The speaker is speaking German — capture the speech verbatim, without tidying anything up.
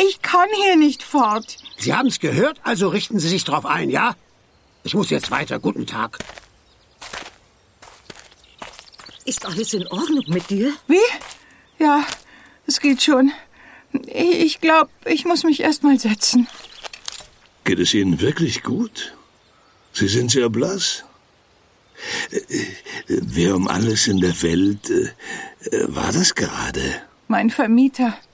Ich kann hier nicht fort. Sie haben's gehört, also richten Sie sich drauf ein, ja? Ich muss jetzt weiter. Guten Tag. Ist alles in Ordnung mit dir? Wie? Ja, es geht schon. Ich glaube, ich muss mich erst mal setzen. Geht es Ihnen wirklich gut? Sie sind sehr blass. Äh, wer um alles in der Welt äh, war das gerade? Mein Vermieter.